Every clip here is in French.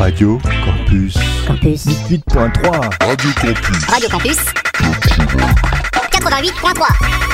Radio Campus. Campus 88.3. Radio Campus. Radio Campus 88.3.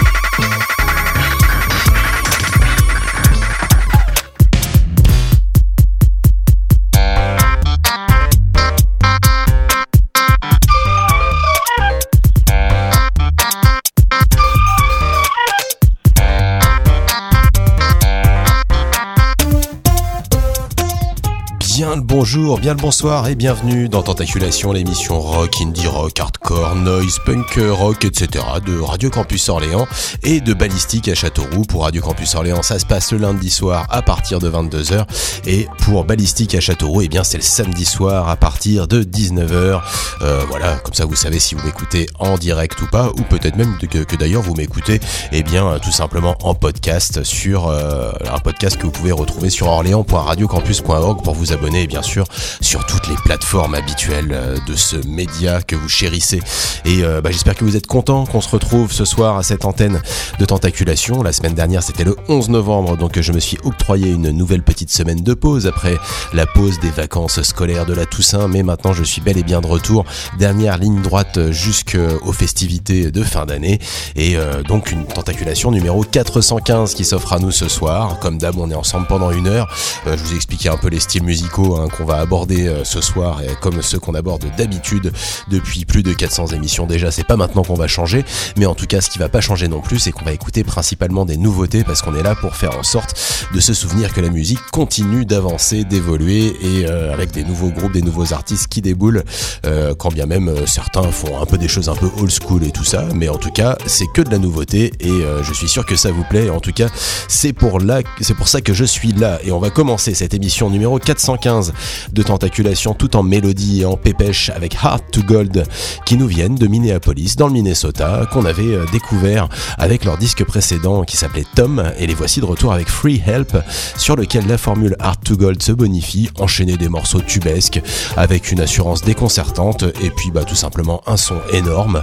Bien le bonjour, bien le bonsoir et bienvenue dans Tentaculation, l'émission rock, indie rock, hardcore, noise, punk rock, etc. de Radio Campus Orléans et de Ballistique à Châteauroux. Pour Radio Campus Orléans, ça se passe le lundi soir à partir de 22h et pour Ballistique à Châteauroux, eh bien c'est le samedi soir à partir de 19h. Voilà, comme ça vous savez si vous m'écoutez en direct ou pas, ou peut-être même que d'ailleurs vous m'écoutez, eh bien tout simplement en podcast sur un podcast que vous pouvez retrouver sur orléans.radiocampus.org pour vous abonner. Et bien sûr sur toutes les plateformes habituelles de ce média que vous chérissez. Et j'espère que vous êtes contents qu'on se retrouve ce soir à cette antenne de Tentaculation. La semaine dernière c'était le 11 novembre, donc je me suis octroyé une nouvelle petite semaine de pause après la pause des vacances scolaires de la Toussaint, mais maintenant je suis bel et bien de retour, dernière ligne droite jusqu'aux festivités de fin d'année, et donc une Tentaculation numéro 415 qui s'offre à nous ce soir. Comme d'hab, on est ensemble pendant une heure. Je vous ai expliqué un peu les styles musicaux qu'on va aborder ce soir, et comme ceux qu'on aborde d'habitude depuis plus de 400 émissions déjà. C'est pas maintenant qu'on va changer, mais en tout cas ce qui va pas changer non plus, c'est qu'on va écouter principalement des nouveautés, parce qu'on est là pour faire en sorte de se souvenir que la musique continue d'avancer, d'évoluer, et avec des nouveaux groupes, des nouveaux artistes qui déboulent, quand bien même certains font un peu des choses un peu old school et tout ça, mais en tout cas c'est que de la nouveauté, et je suis sûr que ça vous plaît. En tout cas c'est pour ça que je suis là, et on va commencer cette émission numéro 415 de Tentaculation tout en mélodie et en pépèche avec Heart to Gold, qui nous viennent de Minneapolis dans le Minnesota, qu'on avait découvert avec leur disque précédent qui s'appelait Tom, et les voici de retour avec Free Help, sur lequel la formule Heart to Gold se bonifie, enchaîner des morceaux tubesques avec une assurance déconcertante, et puis tout simplement un son énorme.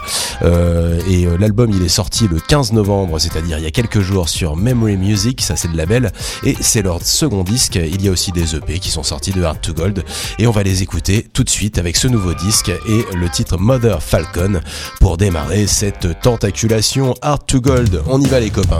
L'album il est sorti le 15 novembre, c'est-à-dire il y a quelques jours, sur Memory Music, ça c'est le label, et c'est leur second disque. Il y a aussi des EP qui sont sortis de Heart to Gold, et on va les écouter tout de suite avec ce nouveau disque et le titre Mother Falcon pour démarrer cette Tentaculation. Heart to Gold, on y va les copains.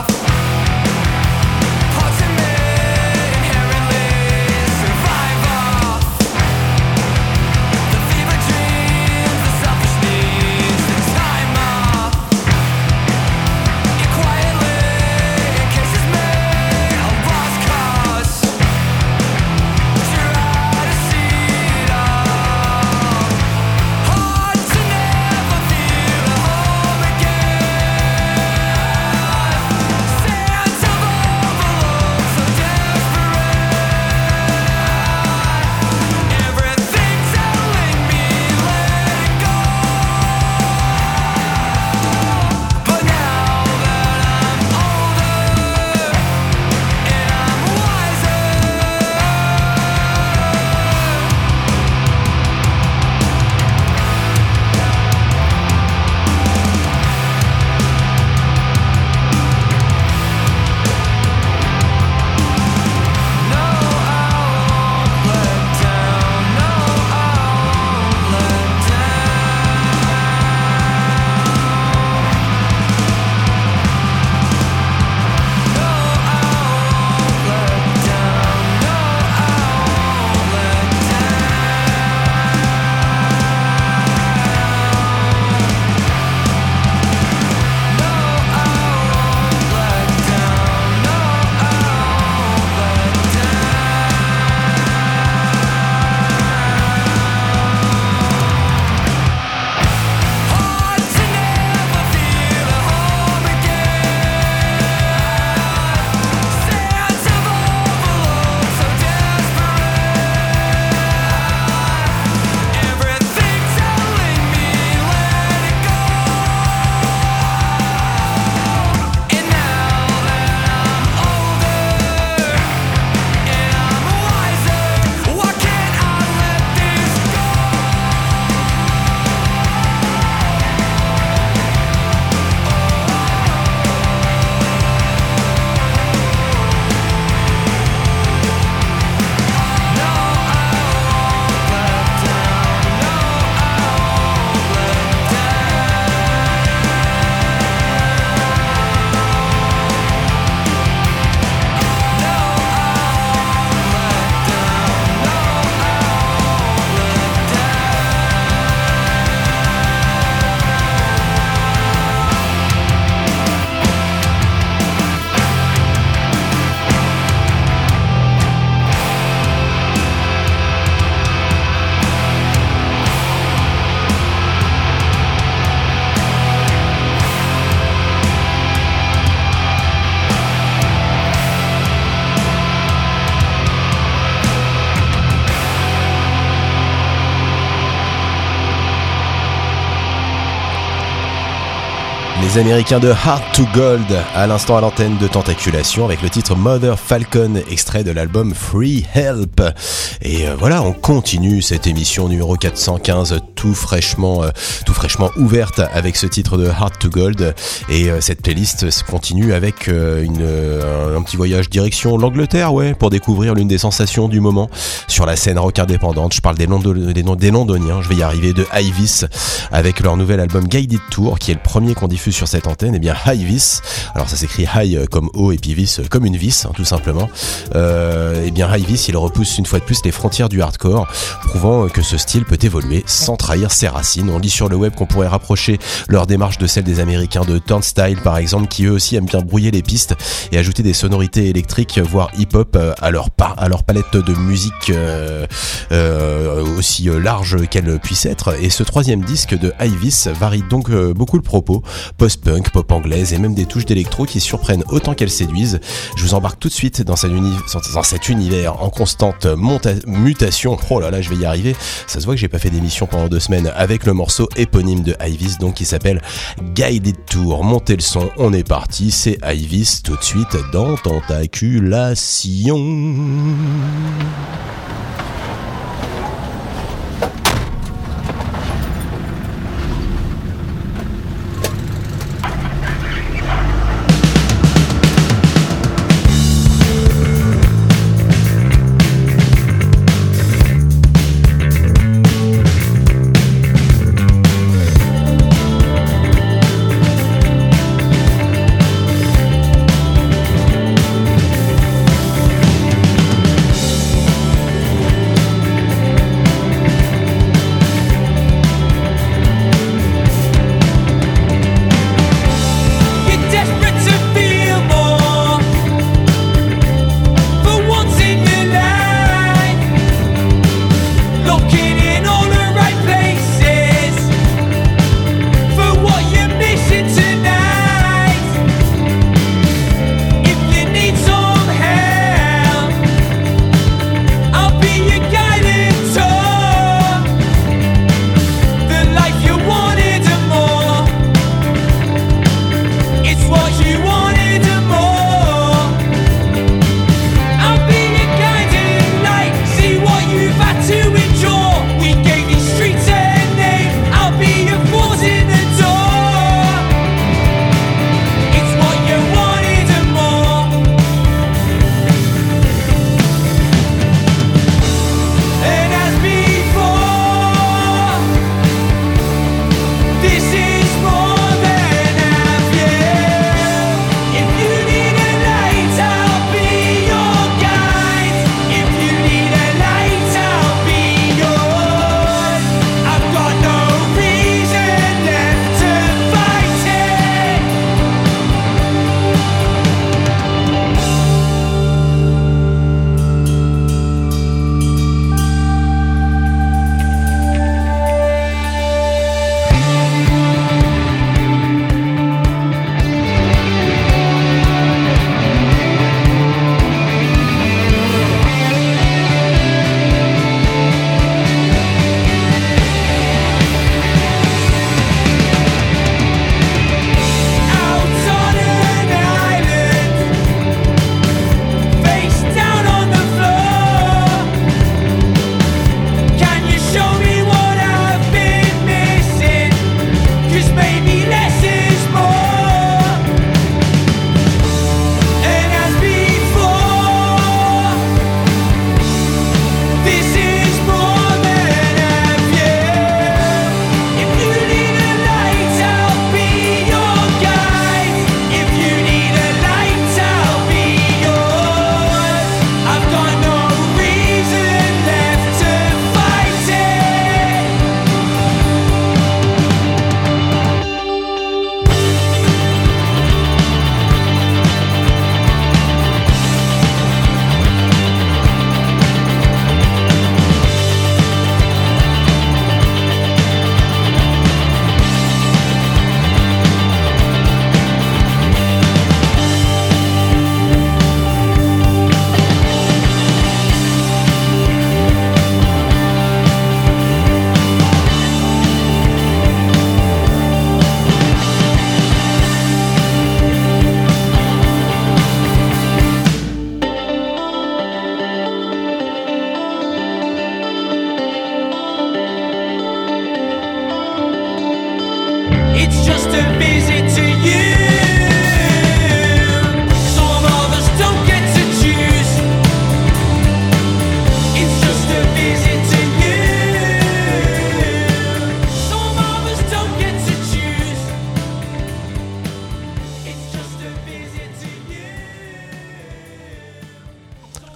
Inherently survival. Les Américains de Heart to Gold, à l'instant à l'antenne de Tentaculation, avec le titre Mother Falcon, extrait de l'album Free Help. Et voilà, on continue cette émission numéro 415, tout fraîchement ouverte avec ce titre de Heart to Gold. Et cette playlist continue avec un petit voyage direction l'Angleterre, pour découvrir l'une des sensations du moment sur la scène rock indépendante. Je parle des Londoniens, je vais y arriver, de Highvis, avec leur nouvel album Guided Tour, qui est le premier qu'on diffuse sur cette antenne. Et bien Highvis, alors ça s'écrit high comme haut et puis vis comme une vis, tout simplement. Et bien Highvis, il repousse une fois de plus les frontières du hardcore, prouvant que ce style peut évoluer sans trahir ses racines. On lit sur le web qu'on pourrait rapprocher leur démarche de celle des Américains de Turnstile par exemple, qui eux aussi aiment bien brouiller les pistes et ajouter des sonorités électriques voire hip-hop à leur palette de musique aussi large qu'elle puisse être. Et ce troisième disque de Highvis varie donc beaucoup le propos, post-punk, pop anglaise et même des touches d'électro qui surprennent autant qu'elles séduisent. Je vous embarque tout de suite dans cet univers en constante mutation. Oh là là, je vais y arriver. Ça se voit que j'ai pas fait d'émission pendant 2 semaines, avec le morceau éponyme de Highvis, donc qui s'appelle Guided Tour. Montez le son, on est parti, c'est Highvis tout de suite dans Tentaculation.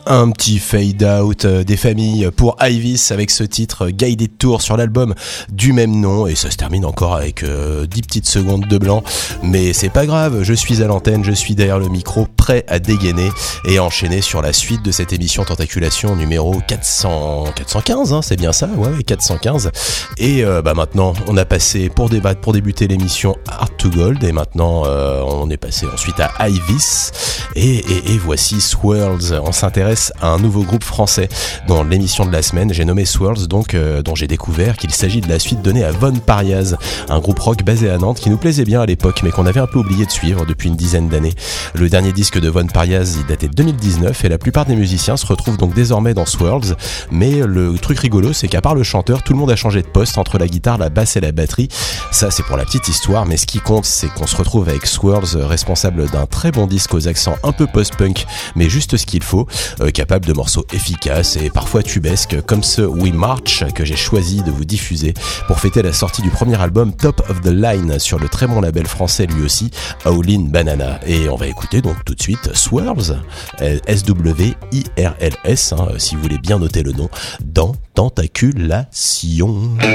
Un petit fade out des familles pour Ivis avec ce titre Guided Tour sur l'album du même nom, et ça se termine encore avec 10 petites secondes de blanc, mais c'est pas grave, je suis à l'antenne, je suis derrière le micro prêt à dégainer et à enchaîner sur la suite de cette émission Tentaculation numéro 415, hein, c'est bien ça, ouais, 415. Et maintenant on a passé pour débuter l'émission Hard to Gold, et maintenant on est passé ensuite à Ivis et voici Swirls. On s'intéresse à un nouveau groupe français dans l'émission de la semaine. J'ai nommé Swirls, donc dont j'ai découvert qu'il s'agit de la suite donnée à Von Pariaz, un groupe rock basé à Nantes qui nous plaisait bien à l'époque, mais qu'on avait un peu oublié de suivre depuis une dizaine d'années. Le dernier disque de Von Pariaz, il datait de 2019, et la plupart des musiciens se retrouvent donc désormais dans Swirls. Mais le truc rigolo, c'est qu'à part le chanteur, tout le monde a changé de poste entre la guitare, la basse et la batterie. Ça, c'est pour la petite histoire, mais ce qui compte, c'est qu'on se retrouve avec Swirls, responsable d'un très bon disque aux accents un peu post-punk, mais juste ce qu'il faut, capable de morceaux efficaces et parfois tubesques, comme ce We March que j'ai choisi de vous diffuser pour fêter la sortie du premier album Top of the Line sur le très bon label français lui aussi, Howlin' Banana. Et on va écouter donc tout de suite Swirls, S-W-I-R-L-S, hein, si vous voulez bien noter le nom, dans Tentaculation.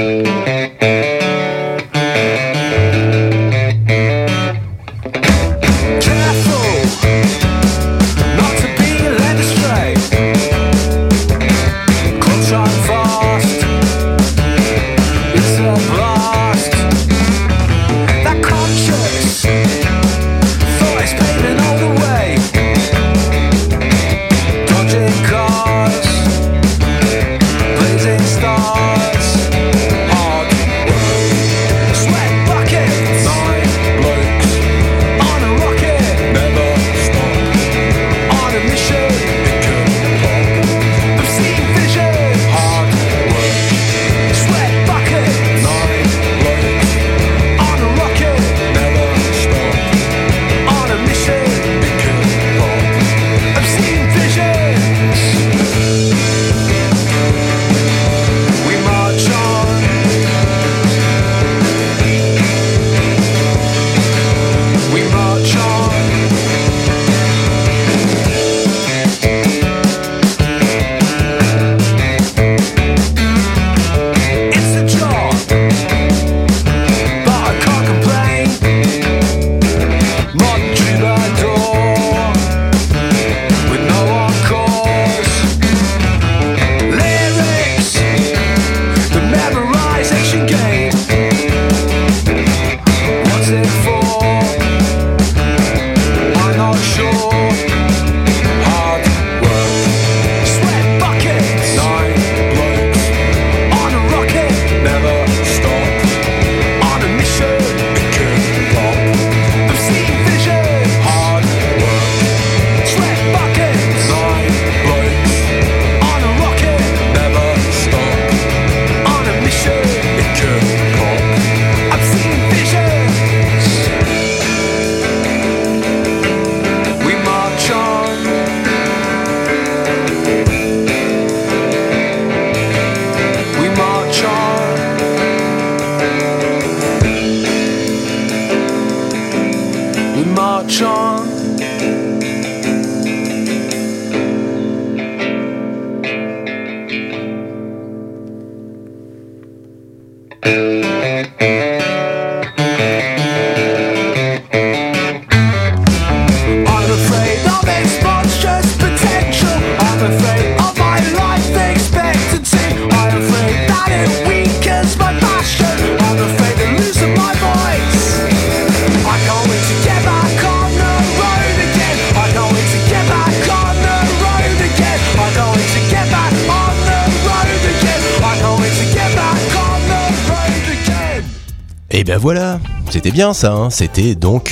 Et bien voilà, c'était bien ça, hein. C'était donc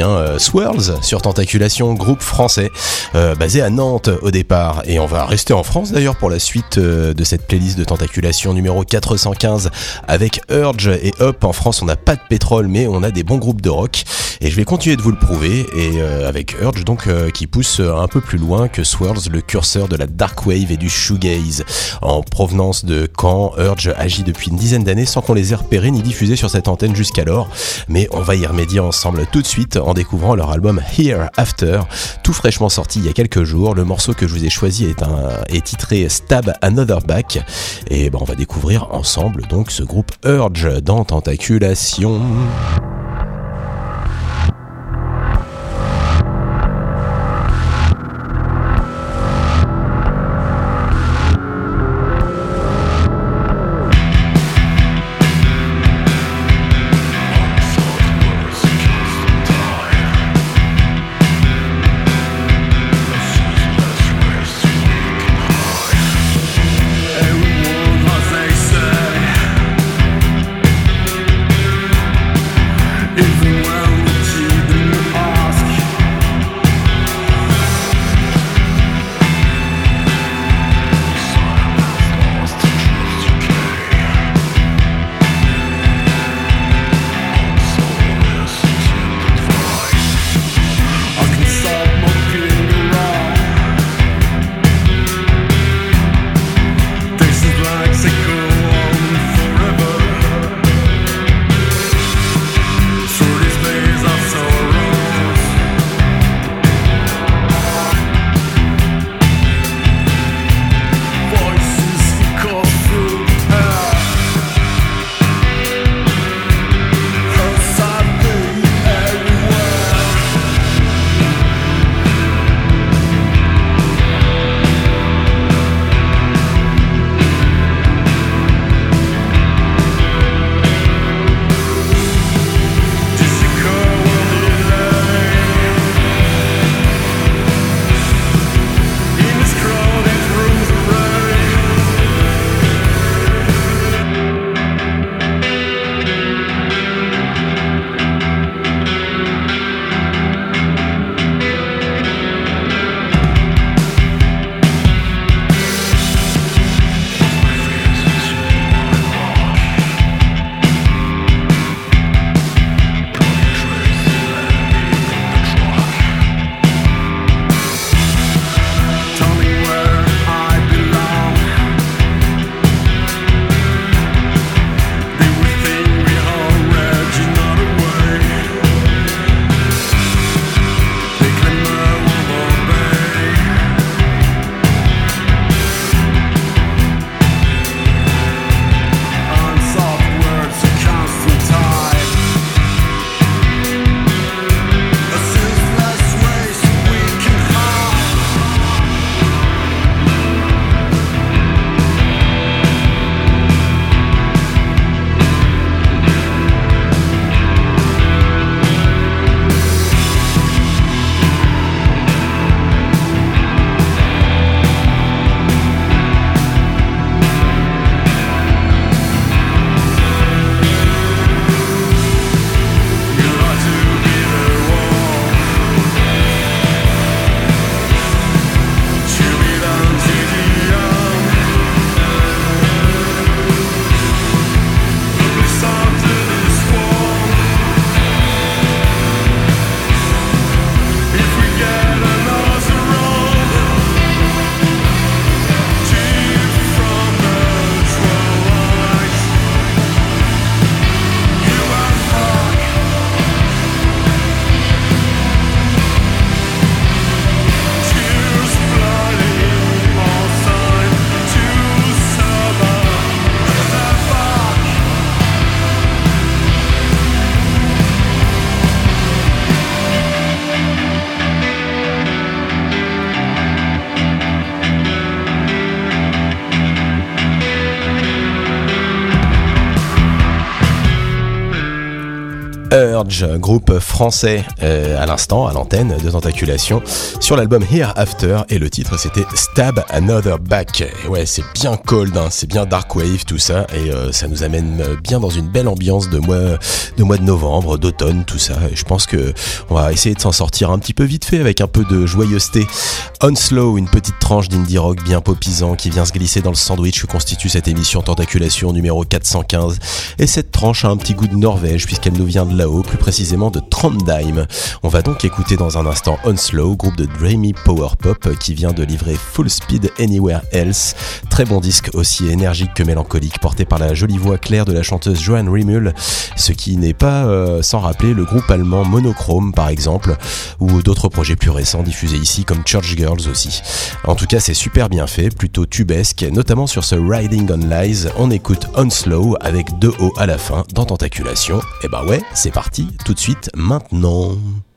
Swirls sur Tentaculation, groupe français basé à Nantes au départ. Et on va rester en France d'ailleurs pour la suite de cette playlist de Tentaculation numéro 415 avec Urge et Up. En France on n'a pas de pétrole mais on a des bons groupes de rock. Et je vais continuer de vous le prouver, et avec Urge donc qui pousse un peu plus loin que Swirls, le curseur de la dark wave et du shoegaze. En provenance de Caen, Urge agit depuis une dizaine d'années sans qu'on les ait repérés ni diffusés sur cette antenne jusqu'alors, mais on va y remédier ensemble tout de suite en découvrant leur album Hereafter, tout fraîchement sorti il y a quelques jours. Le morceau que je vous ai choisi est titré Stab Another Back, et on va découvrir ensemble donc ce groupe Urge dans Tentaculation. Urge, groupe français à l'instant, à l'antenne de Tentaculation, sur l'album Hereafter, et le titre c'était Stab Another Back. Et ouais, c'est bien cold, hein, c'est bien dark wave tout ça, et ça nous amène bien dans une belle ambiance de mois de novembre, d'automne, tout ça. Et je pense que on va essayer de s'en sortir un petit peu vite fait avec un peu de joyeuseté. Onslow, une petite tranche d'indie rock bien popisant qui vient se glisser dans le sandwich que constitue cette émission Tentaculation numéro 415. Et cette tranche a un petit goût de Norvège puisqu'elle nous vient de là-haut, plus précisément de Trondheim. On va donc écouter dans un instant Onslow, groupe de dreamy power pop qui vient de livrer Full Speed Anywhere Else. Très bon disque, aussi énergique que mélancolique, porté par la jolie voix claire de la chanteuse Joanne Rimmel, ce qui n'est pas sans rappeler le groupe allemand Monochrome par exemple, ou d'autres projets plus récents diffusés ici comme Church Girls aussi. En tout cas, c'est super bien fait, plutôt tubesque, notamment sur ce Riding on Lies. On écoute Onslow avec 2 O à la fin dans Tentaculation. Et bah ouais, c'est parti, tout de suite, maintenant.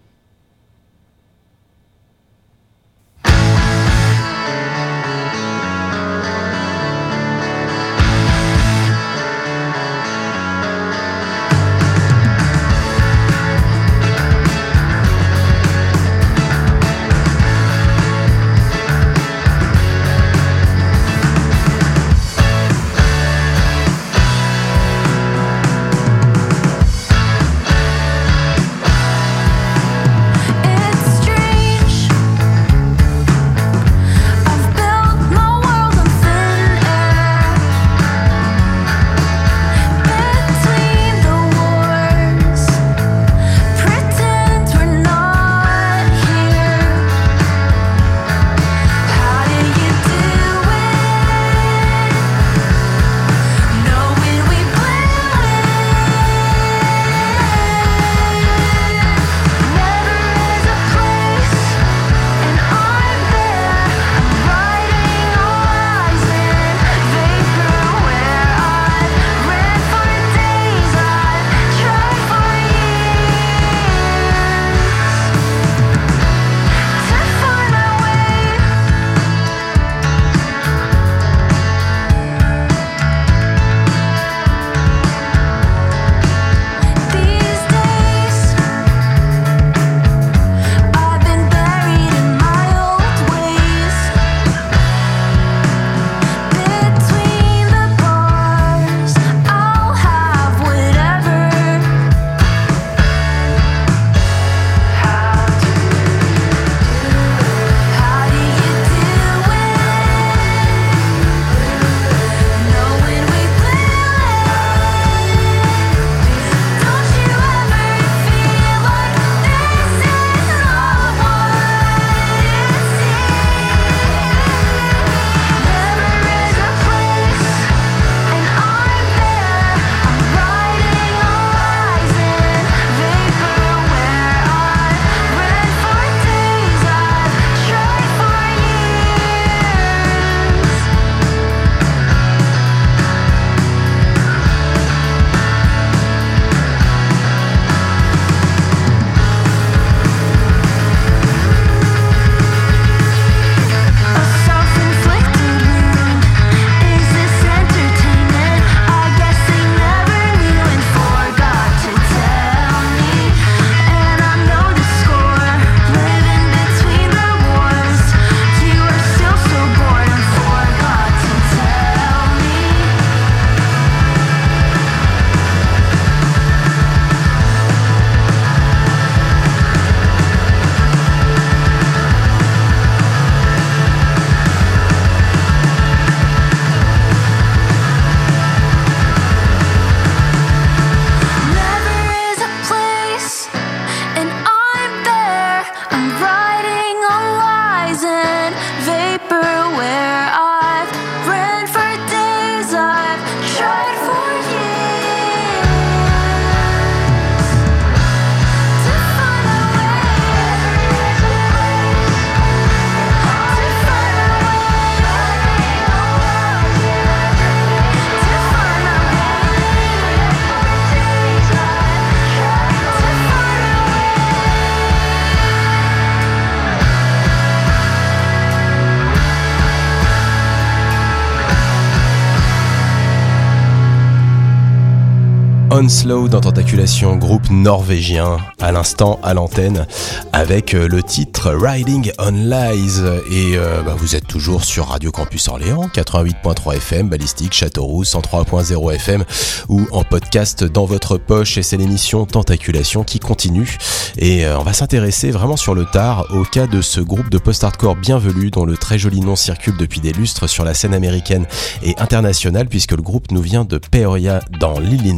Onslow dans Tentaculation, groupe norvégien, à l'instant à l'antenne, avec le titre Riding on Lies. Et vous êtes toujours sur Radio Campus Orléans, 88.3 FM, Balistique, Châteauroux, 103.0 FM, ou en podcast dans votre poche. Et c'est l'émission Tentaculation qui continue. Et on va s'intéresser vraiment sur le tard au cas de ce groupe de post-hardcore bienvenu, dont le très joli nom circule depuis des lustres sur la scène américaine et internationale, puisque le groupe nous vient de Peoria dans l'Illinois.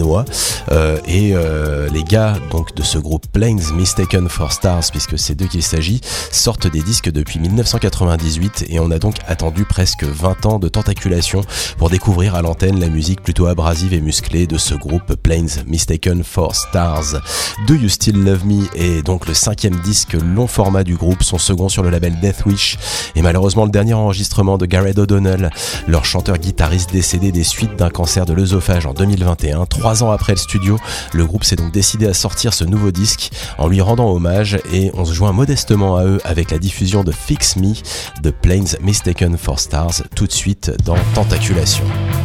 et les gars donc de ce groupe Planes Mistaken for Stars, puisque c'est d'eux qu'il s'agit, sortent des disques depuis 1998 et on a donc attendu presque 20 ans de tentaculation pour découvrir à l'antenne la musique plutôt abrasive et musclée de ce groupe Planes Mistaken for Stars. Do You Still Love Me est donc le 5e disque long format du groupe, son second sur le label Death Wish, et malheureusement le dernier enregistrement de Gareth O'Donnell, leur chanteur-guitariste décédé des suites d'un cancer de l'œsophage en 2021. 3 ans après le studio, le groupe s'est donc décidé à sortir ce nouveau disque en lui rendant hommage, et on se joint modestement à eux avec la diffusion de Fix Me de Planes Mistaken for Stars tout de suite dans Tentaculation.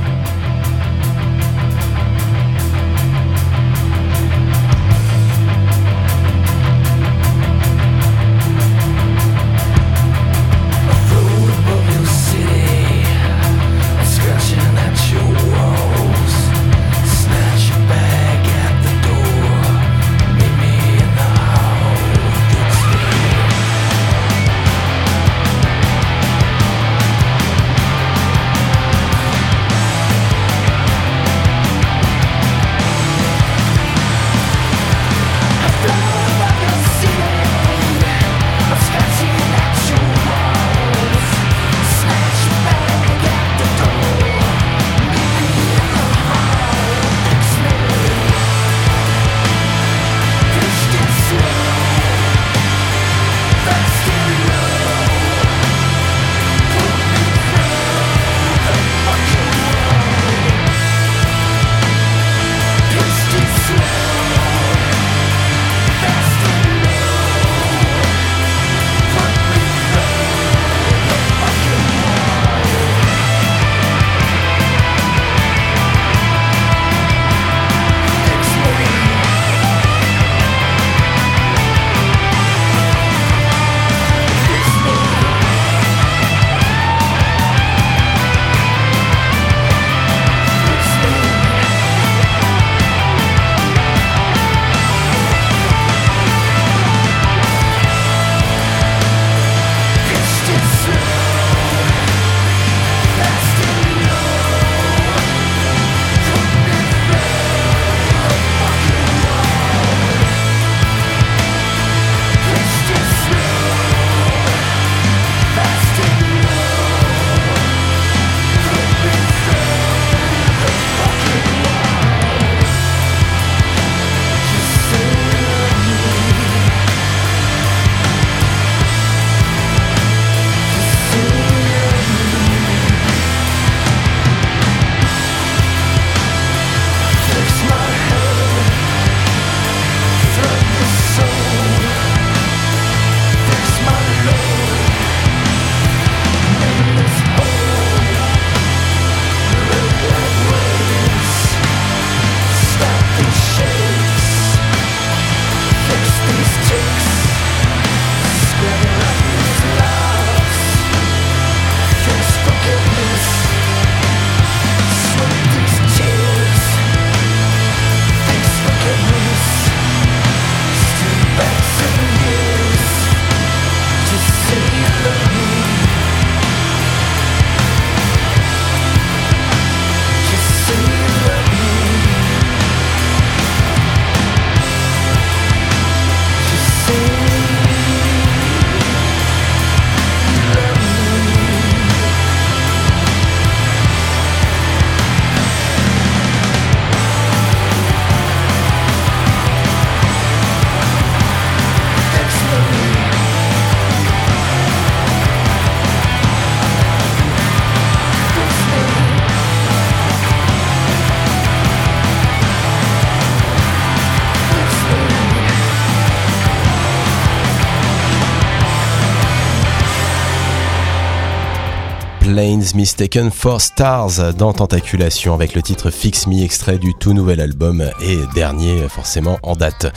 Planes Mistaken for Stars dans Tentaculation avec le titre Fix Me, extrait du tout nouvel album et dernier forcément en date.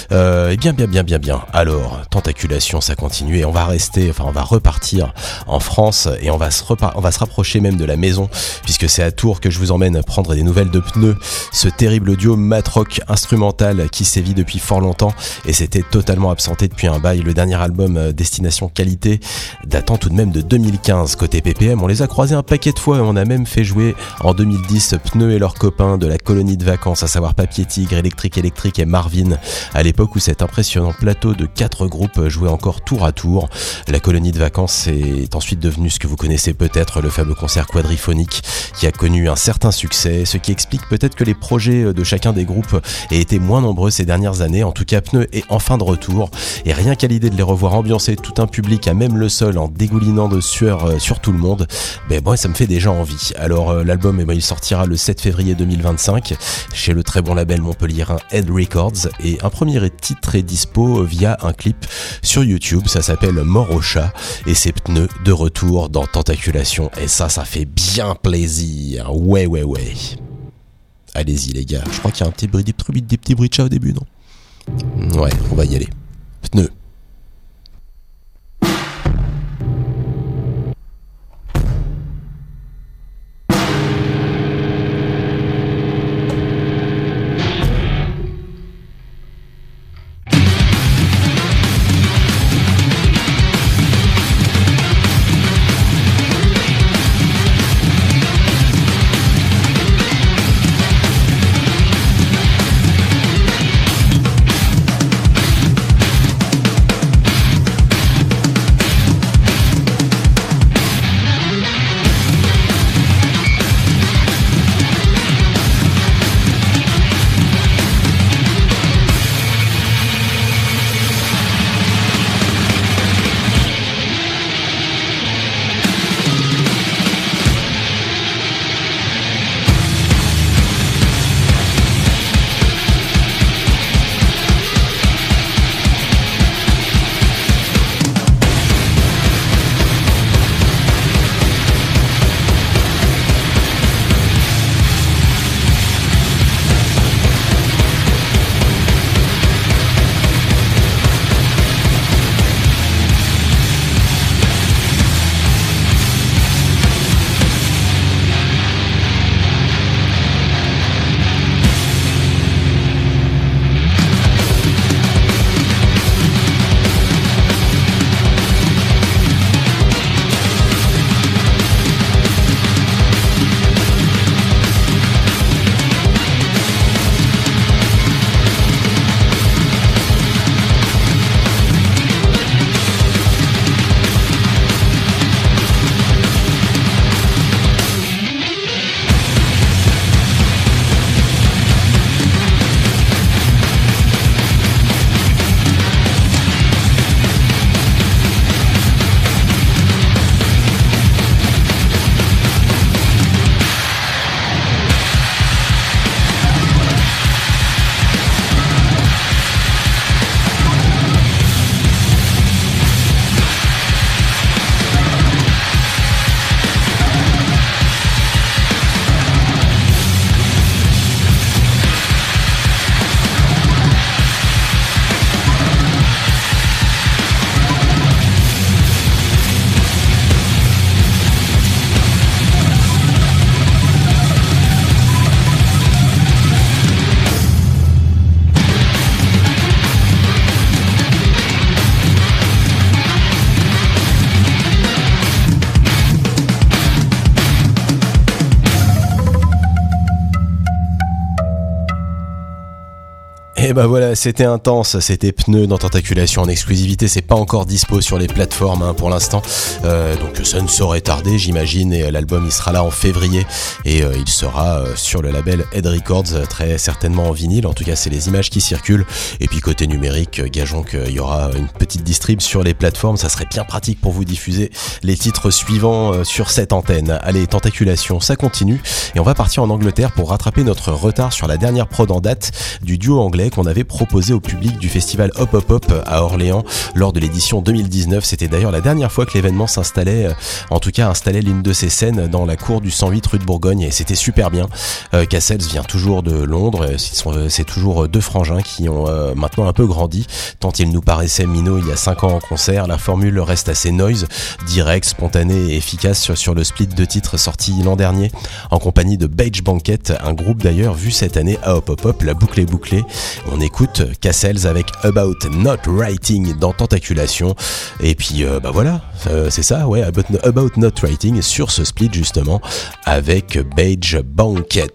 Bien. Alors, Tentaculation, ça continue et on va repartir en France et on va se rapprocher même de la maison puisque c'est à Tours que je vous emmène prendre des nouvelles de Pneus, ce terrible duo mat-rock instrumental qui sévit depuis fort longtemps et s'était totalement absenté depuis un bail. Le dernier album Destination Qualité datant tout de même de 2015. Côté PPM, On les a croisés un paquet de fois, on a même fait jouer en 2010 Pneu et leurs copains de la colonie de vacances, à savoir Papier Tigre, Électrique et Marvin, à l'époque où cet impressionnant plateau de 4 groupes jouait encore tour à tour. La colonie de vacances est ensuite devenue ce que vous connaissez peut-être, le fameux concert quadriphonique qui a connu un certain succès, ce qui explique peut-être que les projets de chacun des groupes aient été moins nombreux ces dernières années. En tout cas, Pneu est enfin de retour, et rien qu'à l'idée de les revoir ambiancer tout un public à même le sol en dégoulinant de sueur sur tout le monde, moi ça me fait déjà envie. Alors l'album il sortira le 7 février 2025 chez le très bon label montpelliérain Head Records, et un premier titre est dispo via un clip sur YouTube, ça s'appelle Mort au chat, et c'est Pneu de retour dans Tentaculation, et ça fait bien plaisir. Ouais. Allez-y les gars, je crois qu'il y a des petits bruits de chat au début, non? Ouais, on va y aller. Pneu. Et bah voilà, c'était intense, c'était Pneu dans Tentaculation en exclusivité, c'est pas encore dispo sur les plateformes pour l'instant, donc ça ne saurait tarder j'imagine, et l'album il sera là en février, et il sera sur le label Head Records, très certainement en vinyle, en tout cas c'est les images qui circulent, et puis côté numérique, gageons qu'il y aura une petite distrib sur les plateformes, ça serait bien pratique pour vous diffuser les titres suivants sur cette antenne. Allez, Tentaculation, ça continue, et on va partir en Angleterre pour rattraper notre retard sur la dernière prod en date du duo anglais qu'on avait proposé au public du festival Hop Hop Hop à Orléans lors de l'édition 2019. C'était d'ailleurs la dernière fois que l'événement s'installait, en tout cas installait l'une de ses scènes dans la cour du 108 rue de Bourgogne, et c'était super bien. Cassels vient toujours de Londres, c'est toujours deux frangins qui ont maintenant un peu grandi, tant ils nous paraissaient minots il y a 5 ans en concert. La formule reste assez noise, direct, spontané et efficace sur le split de titres sorti l'an dernier en compagnie de Beige Banquet, un groupe d'ailleurs vu cette année à Hop Hop Hop, la boucle est bouclée. On écoute Cassels avec About Not Writing dans Tentaculation. Et puis voilà, c'est ça, ouais, About Not Writing sur ce split justement avec Beige Banquet.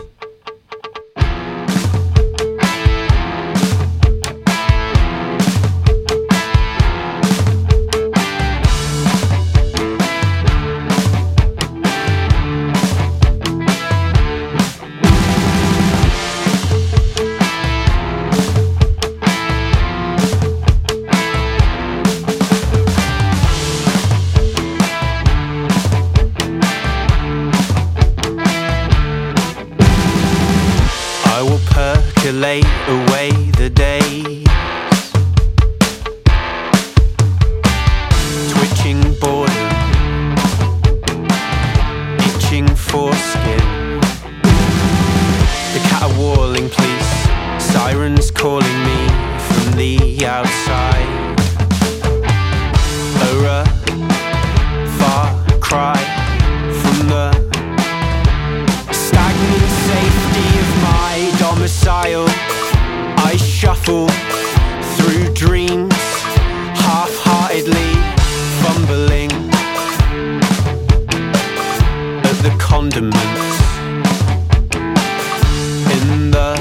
Away the days, twitching boredom, itching foreskin, the caterwauling police, sirens calling me from the outside, a far cry from the stagnant safety of my domicile. I shuffle through dreams, half-heartedly fumbling at the condiments in the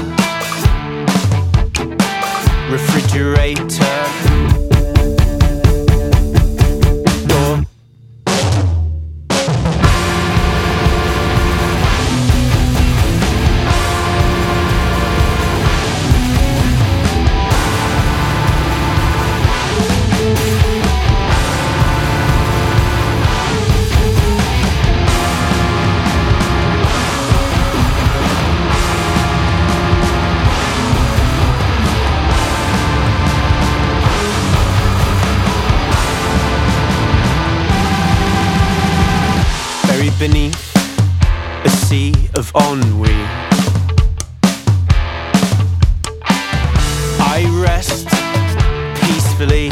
refrigerator door. Beneath a sea of ennui, I rest peacefully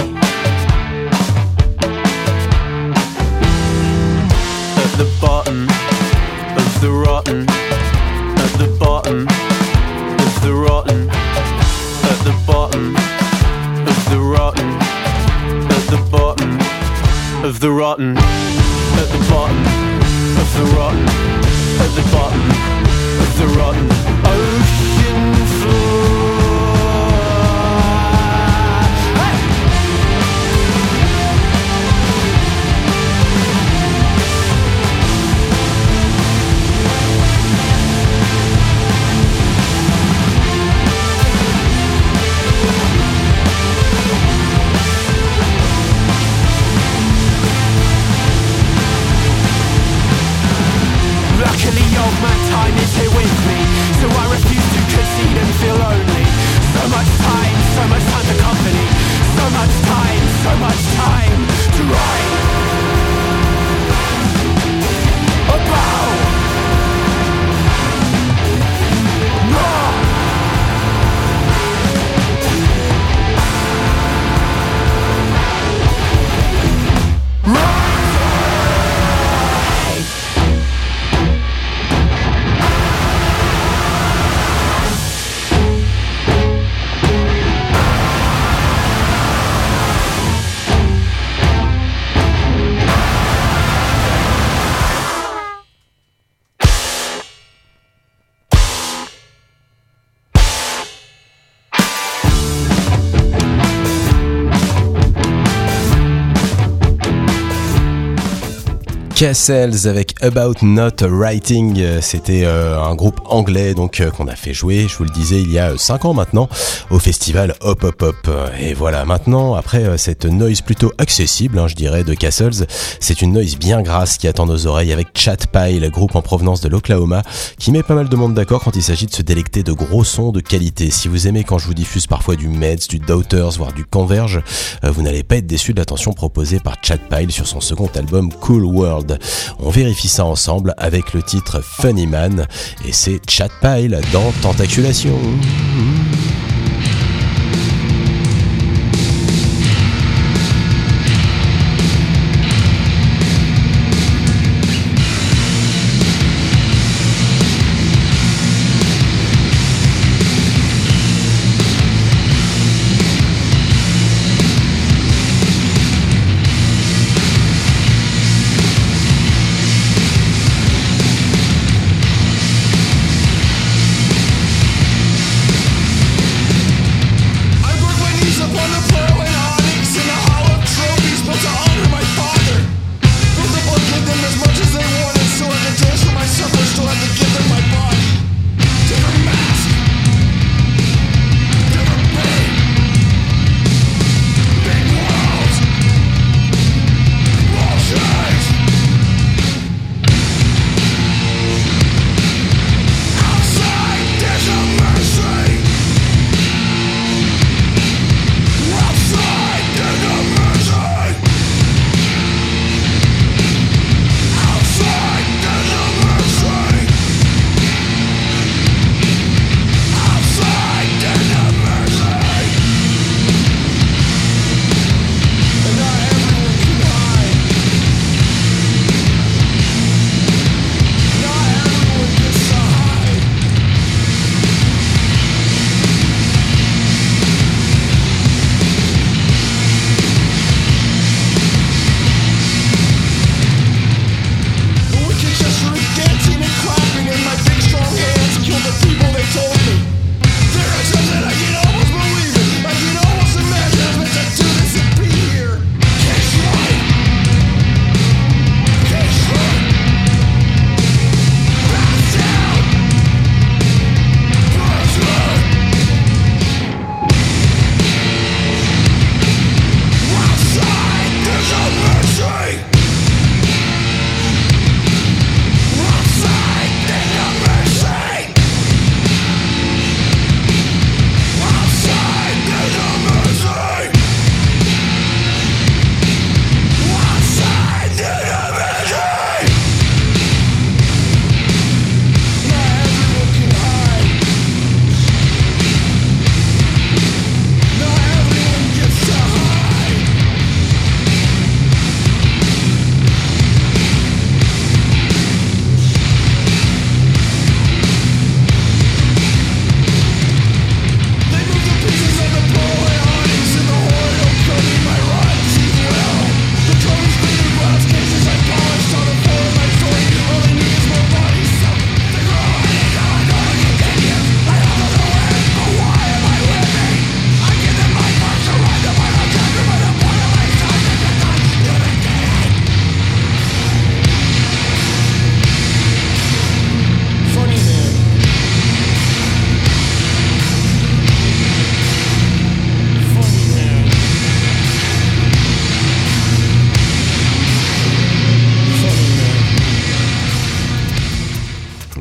at the bottom of the rotten, at the bottom of the rotten, at the bottom of the rotten, at the bottom of the rotten, at the bottom of the rotten, at the bottom of the rotten ocean floor. Luckily old man time is here with me, so I refuse to concede and feel lonely. So much time for company. So much time to write about more. Cassels avec About Not Writing, c'était un groupe anglais donc qu'on a fait jouer, je vous le disais, il y a 5 ans maintenant au festival Hop Hop Hop. Et voilà, maintenant après cette noise plutôt accessible, je dirais, de Cassels, c'est une noise bien grasse qui attend nos oreilles avec Chat Pile, groupe en provenance de l'Oklahoma qui met pas mal de monde d'accord quand il s'agit de se délecter de gros sons de qualité. Si vous aimez quand je vous diffuse parfois du Meds, du Doubters, voire du Converge, vous n'allez pas être déçu de l'attention proposée par Chat Pile sur son second album Cool World. On vérifie ça ensemble avec le titre Funny Man et c'est Chat Pile dans Tentaculation.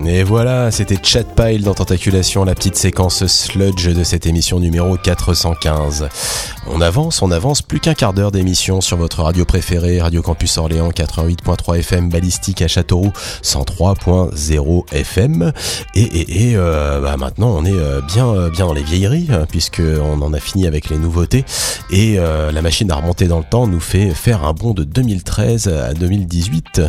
Et voilà, c'était Chatpile dans Tentaculation, la petite séquence sludge de cette émission numéro 415. On avance, plus qu'un quart d'heure d'émission sur votre radio préférée, Radio Campus Orléans 88.3 FM, Balistique à Châteauroux 103.0 FM. Et maintenant on est bien dans les vieilleries, puisqu'on en a fini avec les nouveautés. Et la machine à remonter dans le temps nous fait faire un bond de 2013 à 2018.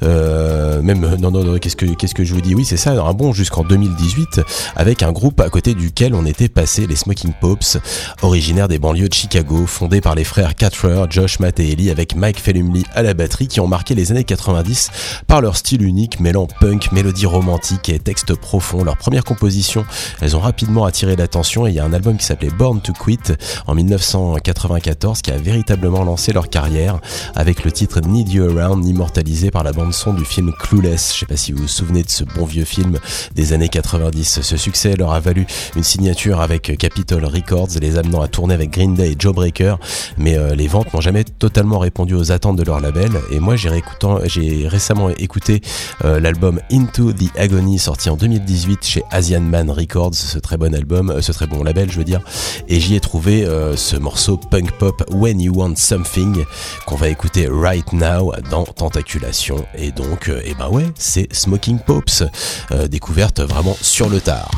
Qu'est-ce que je vous dis ? Oui, c'est ça, un bond jusqu'en 2018 avec un groupe à côté duquel on était passé, les Smoking Popes, originaires des banlieues de Chicago, fondés par les frères Catrer, Josh, Matt et Ellie, avec Mike Felumlee à la batterie, qui ont marqué les années 90 par leur style unique, mêlant punk, mélodie romantique et textes profonds. Leur première composition, elles ont rapidement attiré l'attention, et il y a un album qui s'appelait Born to Quit en 1994 qui a véritablement lancé leur carrière, avec le titre Need You Around, immortalisé par la bande-son du film Clueless. Je sais pas si vous vous souvenez de ce bon vieux film des années 90. Ce succès leur a valu une signature avec Capitol Records, les amenant à tourner avec Green Day et Jawbreaker, mais les ventes n'ont jamais totalement répondu aux attentes de leur label. Et moi j'ai récemment écouté l'album Into the Agony, sorti en 2018 chez Asian Man Records, ce très bon label je veux dire, et j'y ai trouvé ce morceau punk pop When You Want Something qu'on va écouter right now dans Tentaculation. Et donc c'est Smoking Popes, découverte vraiment sur le tard.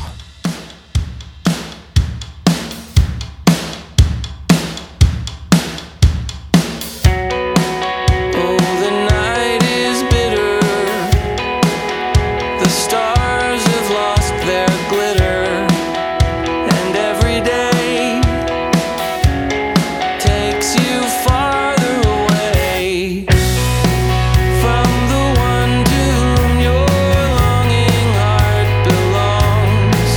From the one to whom your longing heart belongs.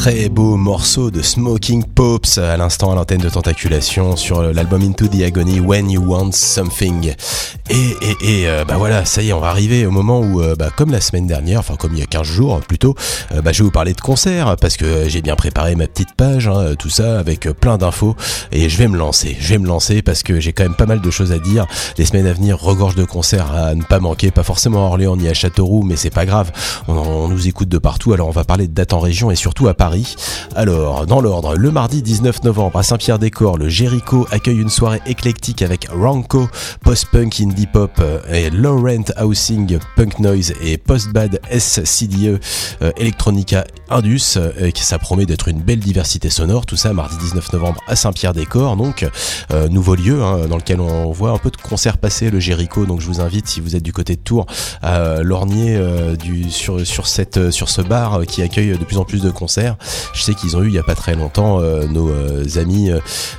Très beau morceau de Smoking Popes à l'instant à l'antenne de Tentaculation sur l'album Into the Agony, When You Want Something. Et bah voilà, ça y est, on va arriver au moment où, comme la semaine dernière, enfin comme il y a 15 jours plutôt, je vais vous parler de concerts parce que j'ai bien préparé ma petite page, tout ça avec plein d'infos et je vais me lancer parce que j'ai quand même pas mal de choses à dire. Les semaines à venir regorgent de concerts à ne pas manquer, pas forcément à Orléans ni à Châteauroux, mais c'est pas grave, on nous écoute de partout, alors on va parler de dates en région et surtout à Paris. Alors, dans l'ordre, le mardi 19 novembre à Saint-Pierre-des-Corps, le Jericho accueille une soirée éclectique avec Ranko, post-punk indie pop et Laurent Housing, punk noise et post-bad SCDE, Electronica Indus, qui ça promet d'être une belle diversité sonore, tout ça mardi 19 novembre à Saint-Pierre-des-Corps, donc nouveau lieu dans lequel on voit un peu de concerts passer, le Jericho, donc je vous invite si vous êtes du côté de Tours à lorgner sur ce bar qui accueille de plus en plus de concerts. Je sais qu'ils ont eu il y a pas très longtemps nos amis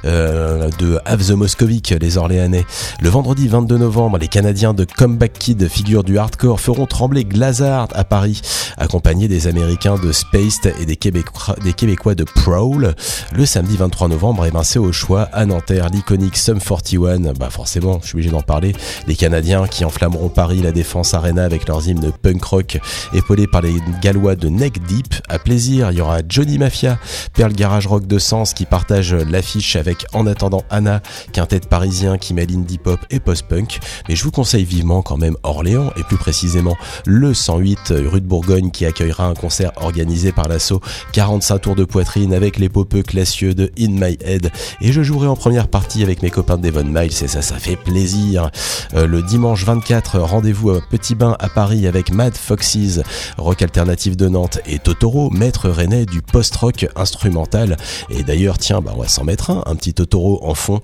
de Have the Moscovic, les Orléanais. Le vendredi 22 novembre, les Canadiens de Comeback Kid, figure du hardcore, feront trembler Glazart à Paris, accompagnés des Américains de Spaced et des Québécois de Prowl. Le samedi 23 novembre, c'est au choix à Nanterre, l'iconique Sum 41, forcément, je suis obligé d'en parler, les Canadiens qui enflammeront Paris, la Défense Arena avec leurs hymnes punk rock, épaulés par les Gallois de Neck Deep. À plaisir, il y aura Johnny Mafia, Perle Garage Rock de Sens qui partage l'affiche avec En attendant Anna, quintet parisien qui mêle indie pop et post-punk. Mais je vous conseille vivement quand même Orléans et plus précisément le 108 rue de Bourgogne qui accueillera un concert organisé par l'assaut 45 tours de poitrine avec les popeux classieux de In My Head. Et je jouerai en première partie avec mes copains de Devon Miles et ça fait plaisir. Le dimanche 24, rendez-vous à Petit Bain à Paris avec Mad Foxes, rock alternatif de Nantes et Totoro, maître rennais du post-rock instrumental. Et d'ailleurs, tiens, on va s'en mettre un petit Totoro en fond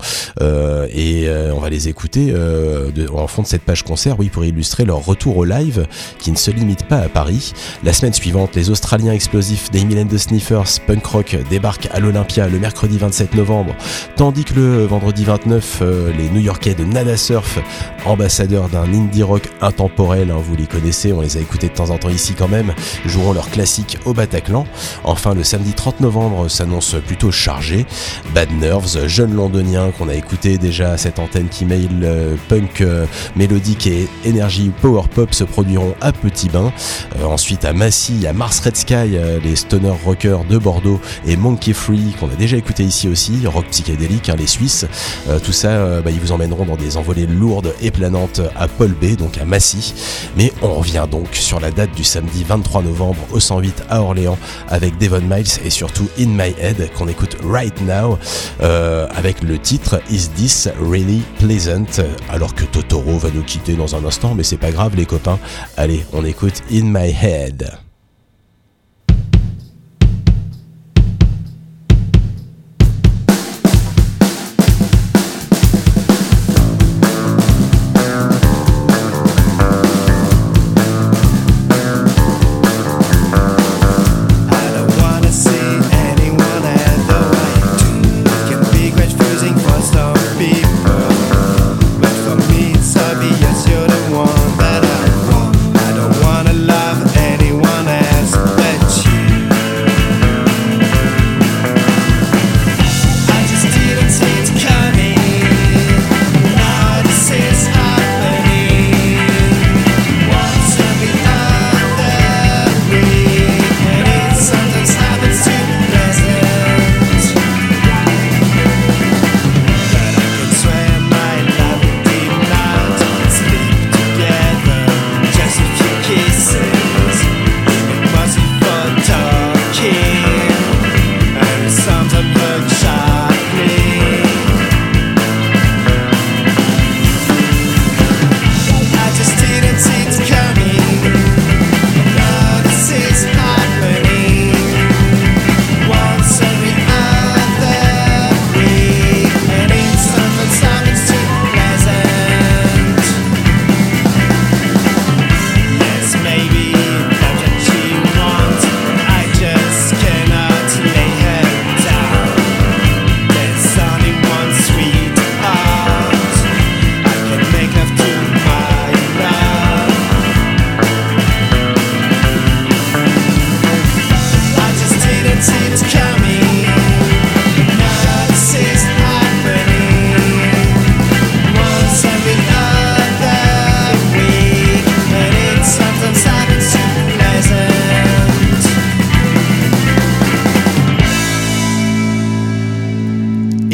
et on va les écouter en fond de cette page concert, oui, pour illustrer leur retour au live qui ne se limite pas à Paris. La semaine suivante, les Australiens explosifs d'Emil and the Sniffers, punk rock, débarquent à l'Olympia le mercredi 27 novembre, tandis que le vendredi 29, les New-Yorkais de Nada Surf, ambassadeurs d'un indie rock intemporel, vous les connaissez, on les a écoutés de temps en temps ici quand même, joueront leur classique au Bataclan. Enfin, le samedi 30 novembre s'annonce plutôt chargé. Bad Nerves, jeunes londoniens qu'on a écouté déjà à cette antenne qui mail punk mélodique et énergie power pop se produiront à Petit Bain. Ensuite à Massy, à Mars Red Sky, les stoner rockers de Bordeaux et Monkey Free qu'on a déjà écouté ici aussi, rock psychédélique, les Suisses. Tout ça, ils vous emmèneront dans des envolées lourdes et planantes à Paul Bay, donc à Massy. Mais on revient donc sur la date du samedi 23 novembre au 108 à Orléans avec Devon Miles et surtout In My Head qu'on écoute right now avec le titre Is This Really Pleasant, alors que Totoro va nous quitter dans un instant, mais c'est pas grave les copains. Allez, on écoute In My Head. You're the one that I want. I don't wanna love anyone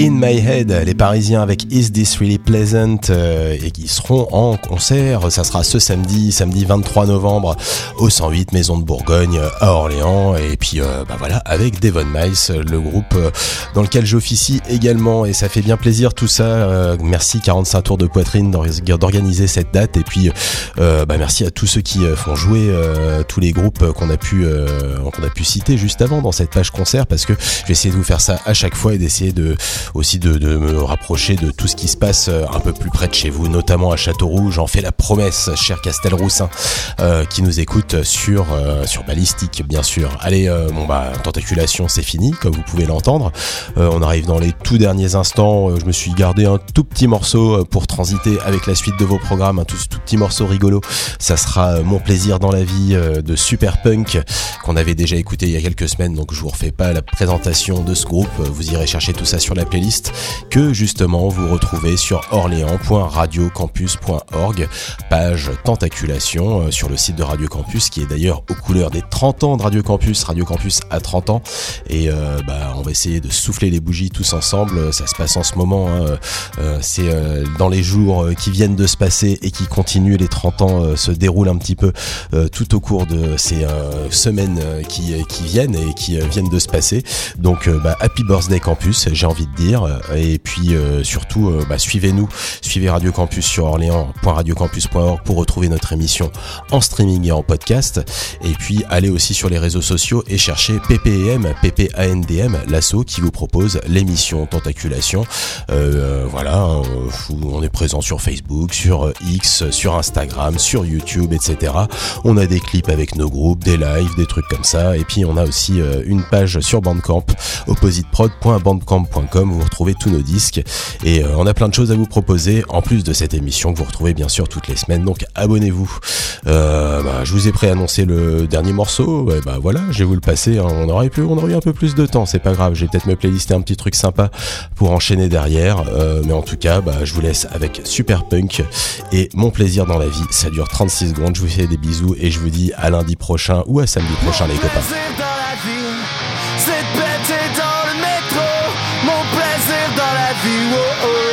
In My Head, les Parisiens avec Is This Really Pleasant, et qui seront en concert. Ça sera ce samedi 23 novembre au 108 Maison de Bourgogne à Orléans. Et puis voilà, avec Devon Miles, le groupe dans lequel j'officie également, et ça fait bien plaisir tout ça. Merci 45 tours de poitrine d'organiser cette date, et puis merci à tous ceux qui font jouer tous les groupes qu'on a pu citer juste avant dans cette page concert, parce que je vais essayer de vous faire ça à chaque fois et d'essayer de me rapprocher de tout ce qui se passe un peu plus près de chez vous, notamment à Châteauroux. J'en fais la promesse, cher Castelroussin, qui nous écoute sur Ballistique, bien sûr. Allez, Tentaculation, c'est fini, comme vous pouvez l'entendre. On arrive dans les tout derniers instants. Je me suis gardé un tout petit morceau pour transiter avec la suite de vos programmes, un tout petit morceau rigolo. Ça sera Mon plaisir dans la vie de Super Punk, qu'on avait déjà écouté il y a quelques semaines, donc je vous refais pas la présentation de ce groupe. Vous irez chercher tout ça sur la playlist que justement vous retrouvez sur orléans.radiocampus.org, page Tentaculation sur le site de Radio Campus, qui est d'ailleurs aux couleurs des 30 ans de Radio Campus. Radio Campus a 30 ans, et on va essayer de souffler les bougies tous ensemble. Ça se passe en ce moment, c'est dans les jours qui viennent de se passer et qui continuent. Les 30 ans se déroulent un petit peu tout au cours de ces semaines qui viennent et qui viennent de se passer. Donc Happy Birthday Campus, j'ai envie de dire. Et puis surtout suivez-nous, suivez Radio Campus sur orléans.radiocampus.org pour retrouver notre émission en streaming et en podcast. Et puis allez aussi sur les réseaux sociaux et cherchez PPANDM, l'asso qui vous propose l'émission Tentaculation. On est présent sur Facebook, sur X, sur Instagram, sur YouTube, etc. On a des clips avec nos groupes, des lives, des trucs comme ça. Et puis on a aussi une page sur Bandcamp, oppositeprod.bandcamp.com, où vous retrouvez tous nos disques. Et on a plein de choses à vous proposer, en plus de cette émission que vous retrouvez bien sûr toutes les semaines. Donc abonnez-vous. Je vous ai préannoncé le dernier morceau. Je vais vous le passer. On aurait eu un peu plus de temps, c'est pas grave. J'ai peut-être me playlister un petit truc sympa pour enchaîner derrière. Mais en tout cas, je vous laisse avec Super Punk et Mon plaisir dans la vie. Ça dure 36 secondes. Je vous fais des bisous et je vous dis à lundi prochain ou à samedi prochain, les copains. C'est péter dans le métro, mon plaisir dans la vie, oh oh.